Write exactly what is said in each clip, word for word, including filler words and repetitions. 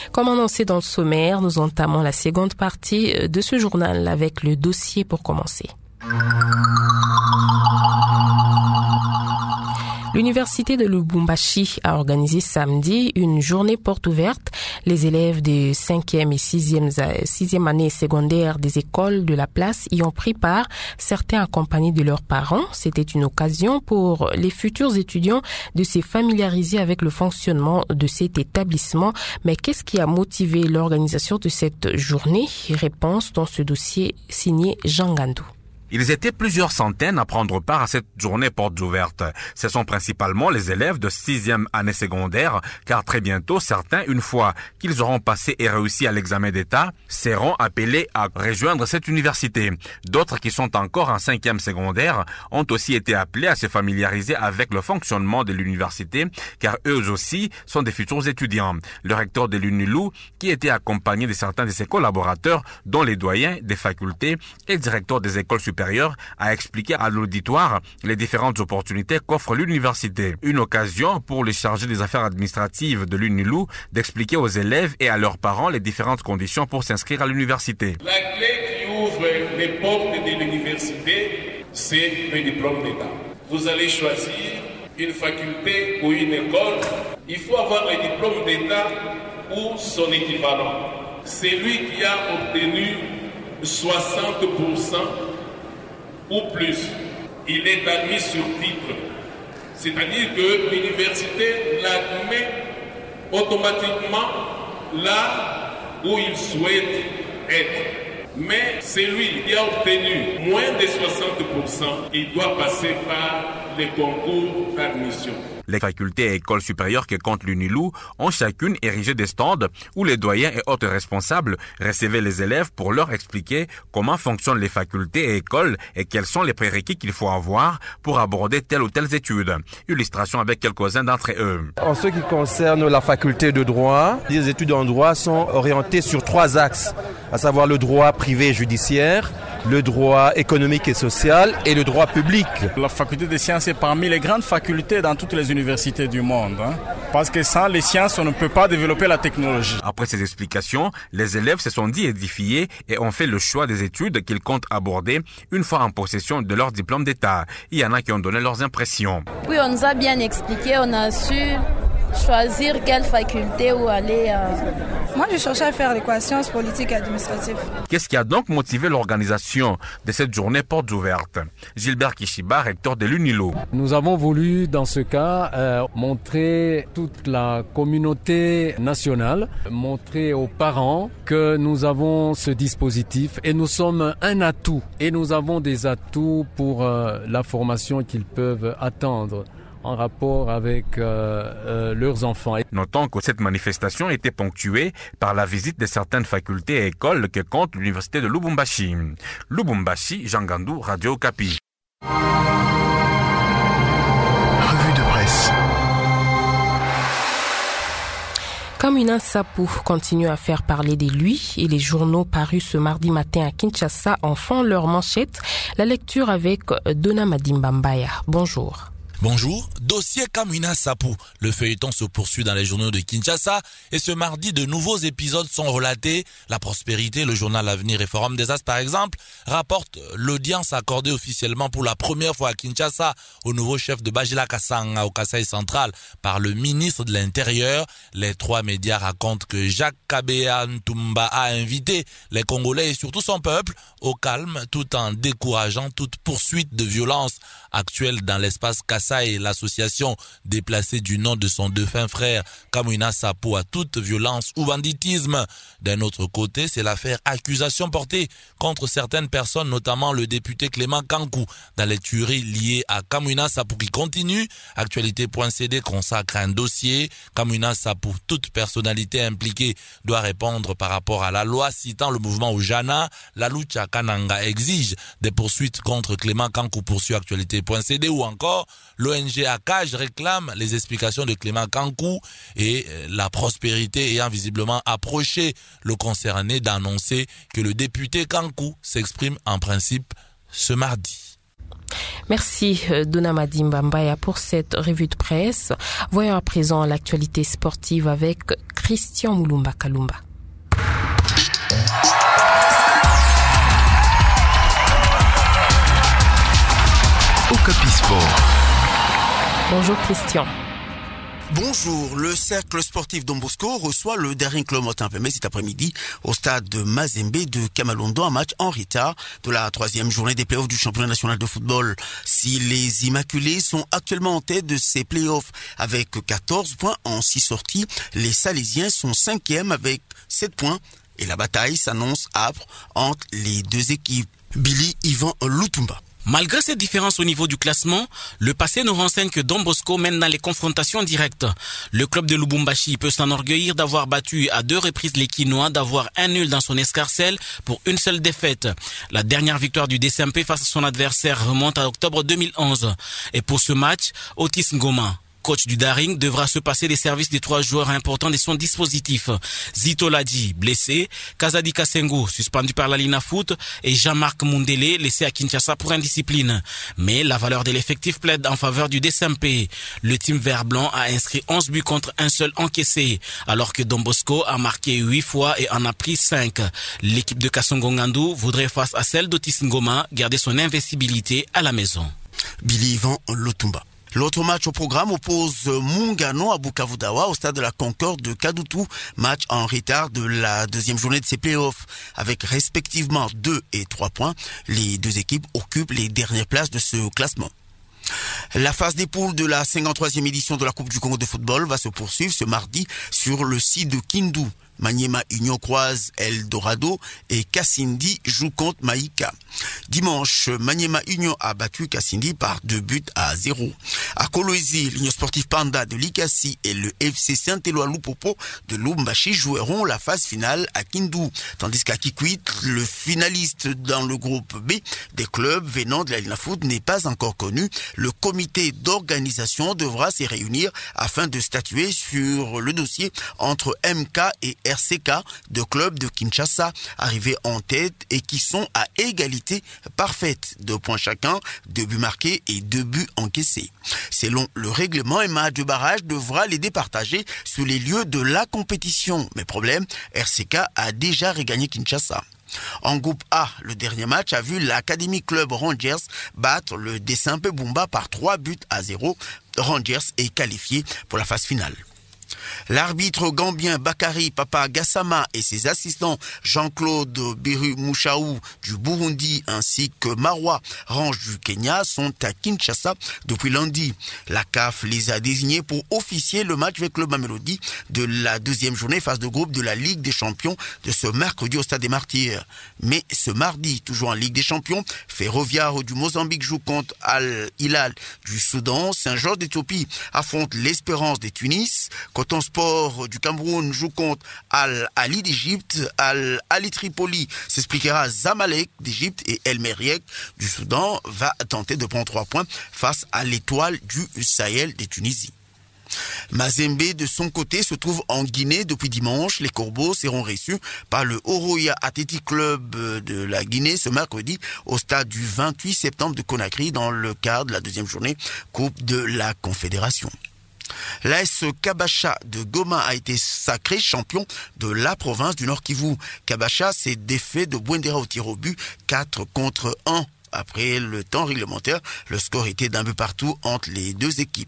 Comme annoncé dans le sommaire, nous entamons la seconde partie de ce journal avec le dossier pour commencer. L'Université de Lubumbashi a organisé samedi une journée porte ouverte. Les élèves de cinquième et sixième année secondaire des écoles de la place y ont pris part, certains accompagnés de leurs parents. C'était une occasion pour les futurs étudiants de se familiariser avec le fonctionnement de cet établissement. Mais qu'est-ce qui a motivé l'organisation de cette journée? Réponse dans ce dossier signé Jean Gandou. Ils étaient plusieurs centaines à prendre part à cette journée portes ouvertes. Ce sont principalement les élèves de sixième année secondaire, car très bientôt, certains, une fois qu'ils auront passé et réussi à l'examen d'État, seront appelés à rejoindre cette université. D'autres qui sont encore en cinquième secondaire ont aussi été appelés à se familiariser avec le fonctionnement de l'université, car eux aussi sont des futurs étudiants. Le recteur de l'UNILU, qui était accompagné de certains de ses collaborateurs, dont les doyens des facultés et le directeur des écoles supérieures, a expliqué à l'auditoire les différentes opportunités qu'offre l'université. Une occasion pour les chargés des affaires administratives de l'UNILU d'expliquer aux élèves et à leurs parents les différentes conditions pour s'inscrire à l'université. La clé qui ouvre les portes de l'université, c'est le diplôme d'État. Vous allez choisir une faculté ou une école. Il faut avoir le diplôme d'État ou son équivalent. C'est lui qui a obtenu soixante pour cent ou plus, il est admis sur titre. C'est-à-dire que l'université l'admet automatiquement là où il souhaite être. Mais celui qui a obtenu moins de soixante pour cent, il doit passer par les concours d'admission. Les facultés et écoles supérieures que compte l'UNILU ont chacune érigé des stands où les doyens et autres responsables recevaient les élèves pour leur expliquer comment fonctionnent les facultés et écoles et quels sont les prérequis qu'il faut avoir pour aborder telle ou telle étude. Illustration avec quelques-uns d'entre eux. En ce qui concerne la faculté de droit, les études en droit sont orientées sur trois axes, à savoir le droit privé et judiciaire, le droit économique et social et le droit public. La faculté des sciences est parmi les grandes facultés dans toutes les universités du monde. Hein, parce que sans les sciences, on ne peut pas développer la technologie. Après ces explications, les élèves se sont dit édifiés et ont fait le choix des études qu'ils comptent aborder une fois en possession de leur diplôme d'État. Il y en a qui ont donné leurs impressions. Oui, on nous a bien expliqué, on a su choisir quelle faculté où aller. Euh... Moi, je cherchais à faire l'équation politique et administrative. Qu'est-ce qui a donc motivé l'organisation de cette journée portes ouvertes? Gilbert Kishiba, recteur de l'UNILU. Nous avons voulu, dans ce cas, euh, montrer toute la communauté nationale, montrer aux parents que nous avons ce dispositif et nous sommes un atout. Et nous avons des atouts pour euh, la formation qu'ils peuvent attendre en rapport avec euh, euh, leurs enfants. Notons que cette manifestation était ponctuée par la visite de certaines facultés et écoles que compte l'université de Lubumbashi. Lubumbashi, Jean Gandou, Radio Okapi. Revue de presse. Kamwina Nsapu continue à faire parler de lui et les journaux parus ce mardi matin à Kinshasa en font leur manchette. La lecture avec Dona Madimba Mbaya. Bonjour. Bonjour, dossier Kamwina Nsapu. Le feuilleton se poursuit dans les journaux de Kinshasa et ce mardi, de nouveaux épisodes sont relatés. La Prospérité, le journal Avenir et Forum des As par exemple, rapporte l'audience accordée officiellement pour la première fois à Kinshasa au nouveau chef de Bajila Kasanga au Kasaï central par le ministre de l'Intérieur. Les trois médias racontent que Jacques Kabea Ntumba a invité les Congolais et surtout son peuple au calme tout en décourageant toute poursuite de violence actuelle dans l'espace Kasaï et l'association déplacée du nom de son défunt frère Kamwina Nsapu à toute violence ou banditisme. D'un autre côté, c'est l'affaire accusation portée contre certaines personnes, notamment le député Clément Kankou, dans les tueries liées à Kamwina Nsapu qui continue. Actualité point C D consacre un dossier. Kamwina Nsapu, toute personnalité impliquée doit répondre par rapport à la loi, citant le mouvement Ojana. La Lucha Kananga exige des poursuites contre Clément Kankou, poursuit Actualité point C D, ou encore l'O N G A C A J réclame les explications de Clément Kankou et la Prospérité ayant visiblement approché le concerné d'annoncer que le député Kankou s'exprime en principe ce mardi. Merci Dona Madimba Mbaya pour cette revue de presse. Voyons à présent l'actualité sportive avec Christian Moulumba Kalumba. Okapi Sport. Bonjour Christian. Bonjour, le cercle sportif Don Bosco reçoit le Daring Club Motin-Pembe cet après-midi au stade de Mazembe de Kamalondo, un match en retard de la troisième journée des playoffs du championnat national de football. Si les Immaculés sont actuellement en tête de ces playoffs avec quatorze points en six sorties, les Salésiens sont cinquièmes avec sept points et la bataille s'annonce âpre entre les deux équipes. Billy Ivan Lutumba. Malgré ces différences au niveau du classement, le passé nous renseigne que Don Bosco mène dans les confrontations directes. Le club de Lubumbashi peut s'enorgueillir d'avoir battu à deux reprises les Quinois, d'avoir un nul dans son escarcelle pour une seule défaite. La dernière victoire du D C M P face à son adversaire remonte à octobre deux mille onze. Et pour ce match, Otis Ngoma, coach du Daring, devra se passer des services des trois joueurs importants de son dispositif. Zito Ladji, blessé, Kazadi Kasengo, suspendu par la Lina Foot, et Jean-Marc Mundele, laissé à Kinshasa pour indiscipline. Mais la valeur de l'effectif plaide en faveur du D C M P. Le team vert-blanc a inscrit onze buts contre un seul encaissé, alors que Don Bosco a marqué huit fois et en a pris cinq. L'équipe de Kassongo Ngandou voudrait, face à celle d'Otis Ngoma, garder son invincibilité à la maison. Billy Ivan Lutumba. L'autre match au programme oppose Mungano à Bukavu-Dawa au stade de la Concorde de Kadutu, match en retard de la deuxième journée de ces playoffs. Avec respectivement deux et trois points, les deux équipes occupent les dernières places de ce classement. La phase des poules de la cinquante-troisième édition de la Coupe du Congo de football va se poursuivre ce mardi sur le site de Kindu. Maniema Union croise El Dorado et Kassindi joue contre Maïka. Dimanche, Maniema Union a battu Kassindi par deux buts à zéro. À Kolwezi, l'Union sportive Panda de Likasi et le F C Saint-Éloi Lupopo de Lubumbashi joueront la phase finale à Kindu. Tandis qu'à Kikwit, le finaliste dans le groupe B des clubs venant de la Lina Foot n'est pas encore connu. Le comité d'organisation devra se réunir afin de statuer sur le dossier entre M K et R C K, deux clubs de Kinshasa arrivés en tête et qui sont à égalité parfaite. Deux points chacun, deux buts marqués et deux buts encaissés. Selon le règlement, un match de barrage devra les départager sur les lieux de la compétition. Mais problème, R C K a déjà regagné Kinshasa. En groupe A, le dernier match a vu l'Academy Club Rangers battre le D C M P Bumba par trois buts à zéro. Rangers est qualifié pour la phase finale. L'arbitre gambien Bakary Papa Gassama et ses assistants Jean-Claude Biru Mouchaou du Burundi ainsi que Marwa Range du Kenya sont à Kinshasa depuis lundi. La C A F les a désignés pour officier le match avec le Mamelodi de la deuxième journée phase de groupe de la Ligue des Champions de ce mercredi au Stade des Martyrs. Mais ce mardi, toujours en Ligue des Champions, Ferroviaire du Mozambique joue contre Al-Hilal du Soudan, Saint-Georges d'Éthiopie affronte l'Espérance de Tunis, Coton Sport du Cameroun joue contre Al-Ali d'Égypte, Al-Ali Tripoli s'expliquera Zamalek d'Égypte et El Meriek du Soudan va tenter de prendre trois points face à l'Étoile du Sahel de Tunisie. Mazembe, de son côté, se trouve en Guinée depuis dimanche. Les Corbeaux seront reçus par le Oroya Athletic Club de la Guinée ce mercredi au stade du vingt-huit septembre de Conakry dans le cadre de la deuxième journée Coupe de la Confédération. L'A S Kabasha de Goma a été sacré champion de la province du Nord Kivu. Kabasha s'est défait de Bwendera au tir au but quatre contre un. Après le temps réglementaire, le score était d'un but partout entre les deux équipes.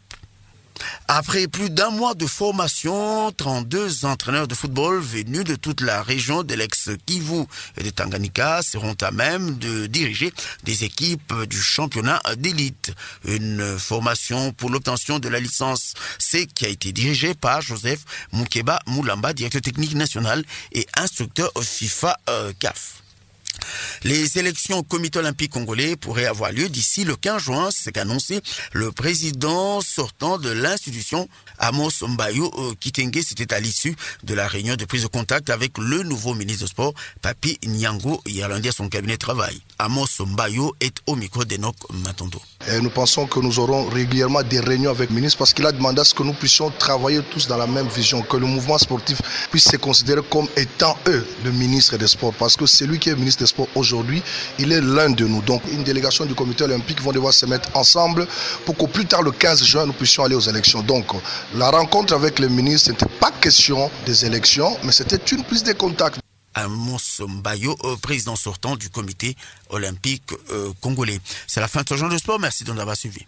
Après plus d'un mois de formation, trente-deux entraîneurs de football venus de toute la région de l'ex-Kivu et de Tanganyika seront à même de diriger des équipes du championnat d'élite. Une formation pour l'obtention de la licence C qui a été dirigée par Joseph Moukeba Moulamba, directeur technique national et instructeur FIFA euh, C A F. Les élections au comité olympique congolais pourraient avoir lieu d'ici le quinze juin, c'est ce qu'a annoncé le président sortant de l'institution, Amos Mbayo Kitenge. C'était à l'issue de la réunion de prise de contact avec le nouveau ministre de Sport, Papi Nyango, hier lundi à son cabinet de travail. Amos Mbayo est au micro d'Enoch Matondo. Et nous pensons que nous aurons régulièrement des réunions avec le ministre parce qu'il a demandé à ce que nous puissions travailler tous dans la même vision, que le mouvement sportif puisse se considérer comme étant eux le ministre des Sports, parce que c'est lui qui est ministre des Sports aujourd'hui, il est l'un de nous. Donc une délégation du comité olympique vont devoir se mettre ensemble pour qu'au plus tard le quinze juin nous puissions aller aux élections. Donc la rencontre avec le ministre, ce n'était pas question des élections, mais c'était une prise de contact. Amos Mbayo, président sortant du comité olympique euh, congolais. C'est la fin de ce genre de sport. Merci de nous avoir suivis.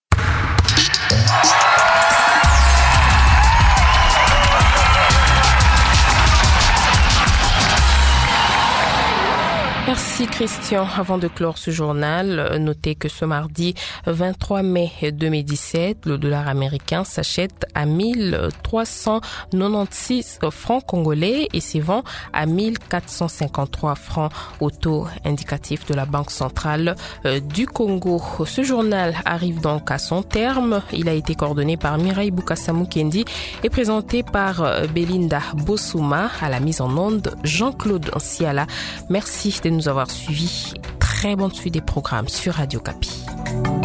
Merci Christian. Avant de clore ce journal, notez que ce mardi vingt-trois mai deux mille dix-sept, le dollar américain s'achète à mille trois cent quatre-vingt-seize francs congolais et se vend à mille quatre cent cinquante-trois francs au taux indicatif de la Banque centrale du Congo. Ce journal arrive donc à son terme. Il a été coordonné par Mireille Boukasamou-Kendi et présenté par Belinda Bossouma. À la mise en onde, Jean-Claude Siala. Merci de nous avoir suivis. Très bonne suite des programmes sur Radio Kapi.